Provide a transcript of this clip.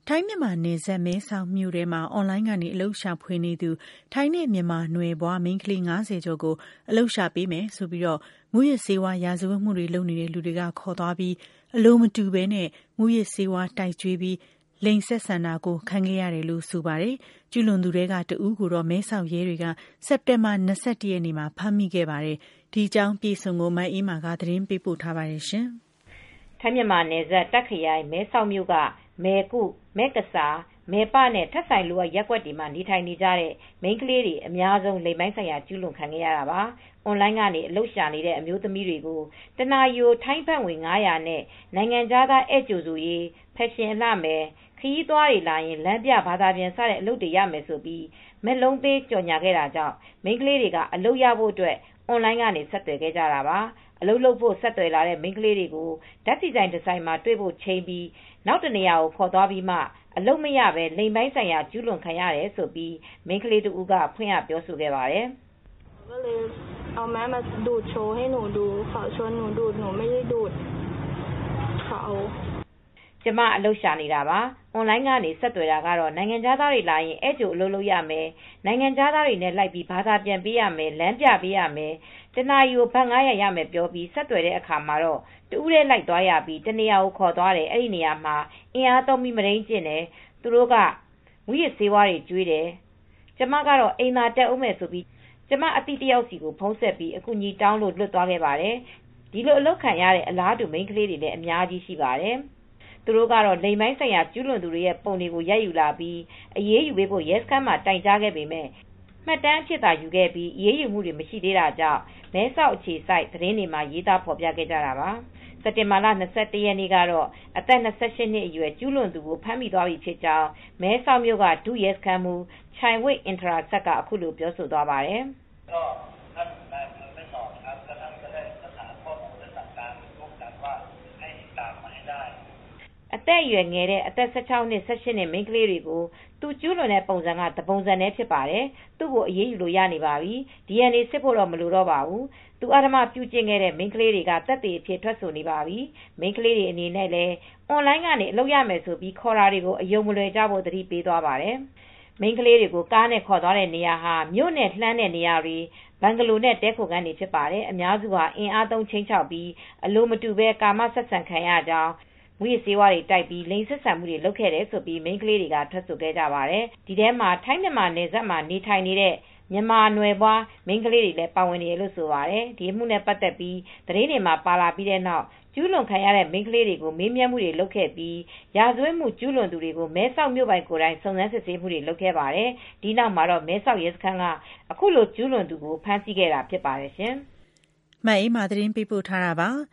ထိုင်းမြန်မာနယ်စပ်မဲဆောက်မြို့ထဲမှာအွန်လိုင်းကနေအလုပ်ရှာဖွေနေသူထိုင်းနဲ့မြန်မာနွယ်ဘွားမိန်းကလေး50ကျော်ကိုအလုပ်ရှာပေးမယ်ဆိုပြီးမူးယစ်ဆေးဝါးရာဇဝတ်မှုတွေလုပ်နေတဲ့လူတွေကခေါ်သွားပြီးအလိုမတူဘဲနဲ့မူးယစ်ဆေးဝါးတိုက်ကျွေးပြီးလိင်ဆက်ဆံတာကိုခံခဲ့ရတယ်လို့ဆိုပါတယ်။ကျူးလွန်သူတွေကတဦးကိုတော့မဲဆောက်ရဲတွေကစက်တင်ဘာ21ရက်နေ့မှာဖမ်းမိခဲ့ပါတယ်။ဒီအကြောင်းပြေဆုံးကိုမအေးမာကသတင်းပေးပို့ထားပါတယ်ရှင်။ထိုင်းမြန်မာနယ်စပ်တက်ခရိုင်မဲဆောက်မြို့ကမဲကုမဲကစားမဲပနဲ့ထက်ဆိုင်လူရပ်ကွက်တွေမှာနေထိုင်နေကြတဲ့မိန်းကလေးတွေအများဆုံးလိင်ပိုင်းဆိုင်ရာကျူးလွန်ခံခဲ့ရတာပါ။အွန်လိုင်းကနေအလုပ်ရှာနေတဲ့အမျိုးသမီးတွေကိုတနာရီထိုင်းဘတ်ငွေ900နဲ့နိုင်ငံခြားသားဧည့်ကြိုဆိုရေးဖက်ရှင်အလှမယ်ခရီးသွားတွေလာရင်လမ်းပြဘာသာပြန်စတဲ့အလုပ်တွေရမယ်ဆိုပြီးမက်လုံးပေးကြော်ညာခဲ့တာကြောင့်မိန်းကလေးတွေကအလုပ်ရဖို့အတွက်အွန်လိုင်းကနေဆက်သွယ်ခဲ့ကြတာပါ။အလုပ်လုပ်ဖို့ဆက်သွယ်လာတဲ့မိန်းကလေးတွေကိုဓာတ်ဆီဆိုင်ဒီဇိုင်းမှာတွေ့ဖို့ချိန်ပြီးနောက်တနေရာကိုခေါ်သွားပြီးမှအလုပ်မရပဲလိင်ပိုင်းဆိုင်ရာကျူးလွန်ခံရတယ်ဆိုပြီးမိန်းကလေးတဦးကဖွင့်ရပြောဆိုခဲ့ပါတယ်။ก็เลยเอาแม่มาดูดโชว์ให้หนูดูเขาชวนหนูดูดหนูไม่ได้ดูดเขาကျမအလုပ်ရှာနေတာပါ။အွန်လိုင်းကနေဆက်သွယ်တာကတော့နိုင်ငံခြားသားတွေလာရင်အဲ့ကျိုအလုပ်လုပ်ရမယ်။နိုင်ငံခြားသားတွေနဲ့လိုက်ပြီးဘာသာပြန်ပေးရမယ်။လမ်းပြပေးရမယ်။တနာရီကိုဘတ်900ရမယ်ပြောပြီးဆက်သွယ်တဲ့အခါမှာတော့တူးတဲ့လိုက်သွားရပြီးတနေရာကိုခေါ်သွားတယ်။အဲ့ဒီနေရာမှာအင်အားသုံးပြီးမရင်းကျင်တယ်။သူတို့ကဝိရဆေးဝါးတွေကျွေးတယ်။ကျမကတော့အိမ်သာတက်ဦးမယ်ဆိုပြီးကျမအတိတယောက်စီကိုဖုံးဆက်ပြီးအကူကြီးတောင်းလို့လွတ်သွားခဲ့ပါတယ်။ဒီလိုအလုပ်ခံရတဲ့အလားတူမိန်းကလေးတွေလည်းအများကြီးရှိပါတယ်။သူတို့ကတော့လိင်ပိုင်းဆိုင်ရာကျူးလွန်သူတွေရဲ့ပုံတွေကိုရိုက်ယူလာပြီးအရေးယူပေးဖို့ရဲစခန်းမှာတိုင်ကြားခဲ့ပေမဲ့မှတ်တမ်းအဖြစ်သာယူခဲ့ပြီးအရေးယူမှုတွေမရှိသေးတာကြောင့်မဲဆောက်အခြေစိုက်သတင်းတွေမှာရေးသားဖော်ပြခဲ့ကြတာပါ။စက်တင်ဘာလ21ရက်နေ့ကတော့အသက်28နှစ်အရွယ်ကျူးလွန်သူကိုဖမ်းမိသွားပြီဖြစ်ကြောင်းမဲဆောက်မြို့ကဒုရဲစခန်းမှူးချိုင်ဝိတ်အင်ထရာဆက်ကအခုလိုပြောဆိုသွားပါတယ်။အသက်အရွယ်ငယ်တဲ့အသက်16နှစ်18နှစ်မိန်းကလေးတွေကိုသူကျူးလွန်တဲ့ပုံစံကတပုံစံနဲ့ဖြစ်ပါတယ်။သူ့ကိုအရေးယူလို့ရနေပါပြီ။ DNA စစ်ဖို့တော့မလိုတော့ပါဘူး။သူအဓမ္မပြုကျင့်ခဲ့တဲ့မိန်းကလေးတွေကသက်သေအဖြစ်ထွက်ဆိုနေပါပြီ။မိန်းကလေးတွေအနေနဲ့လည်းအွန်လိုင်းကနေအလုပ်ရမယ်ဆိုပြီးခေါ်တာတွေကိုအယုံမလွယ်ကြဖို့သတိပေးသွားပါတယ်။မိန်းကလေးတွေကိုကားနဲ့ခေါ်သွားတဲ့နေရာဟာမြို့နယ်လှမ်းတဲ့နေရာတွေဘန်ဂလိုနဲ့တဲခိုခန်းတွေဖြစ်ပါတယ်။အများစုဟာအင်အားသုံးချင်းချောက်ပြီးအလိုမတူပဲကာမဆက်ဆံခံရကြောင်းမူရစေးဝါးတွေတိုက်ပြီးလိင်ဆက်ဆံမှုတွေလုပ်ခဲ့တယ်ဆိုပြီးမိန်းကလေးတွေကထွက်ဆိုခဲ့ကြပါတယ်။ဒီထဲမှာထိုင်းမြန်မာနယ်စပ်မှာနေထိုင်နေတဲ့မြန်မာနွယ်ဘွားမိန်းကလေးတွေလည်းပါဝင်နေတယ်လို့ဆိုပါတယ်။ဒီအမှုနဲ့ပတ်သက်ပြီးသတင်းတွေမှာပါလာပြီးတဲ့နောက်ကျူးလွန်ခံရတဲ့မိန်းကလေးတွေကိုမေးမြန်းမှုတွေလုပ်ခဲ့ပြီးရာဇဝတ်မှုကျူးလွန်သူတွေကိုမဲဆောက်မြို့ပိုင်ကိုယ်တိုင်စုံစမ်းစစ်ဆေးမှုတွေလုပ်ခဲ့ပါတယ်။ဒီနောက်မှာတော့မဲဆောက်ရဲစခန်းကအခုလိုကျူးလွန်သူကိုဖမ်းဆီးခဲ့တာဖြစ်ပါတယ်ရှင်။မအေးမာသတင်းပေးပို့ထားတာပါ။